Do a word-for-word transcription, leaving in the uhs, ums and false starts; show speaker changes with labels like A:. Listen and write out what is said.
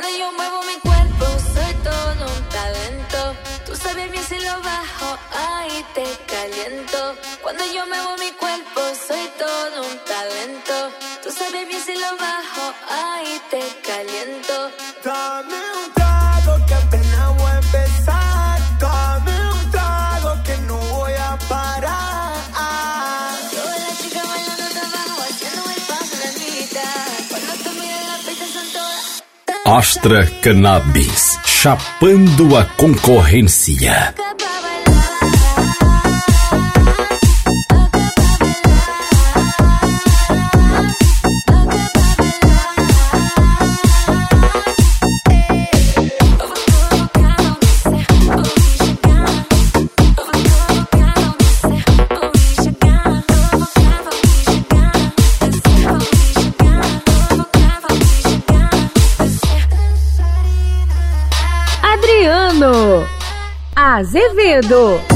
A: Cuando yo muevo mi cuerpo soy todo un talento. Tú sabes bien si lo bajo, ahí te caliento. Cuando yo muevo mi cuerpo soy todo un talento. Tú sabes bien si lo bajo, ahí te caliento.
B: Dame un trago que apenas voy a empezar. Dame un trago que no voy a parar.
A: Yo veo a la chica bailando de abajo, haciendo el paso de mitad. Cuando tú miras las pistas son todas.
C: Astra Cannabis, chapando a concorrência.
D: Adriano Azevedo.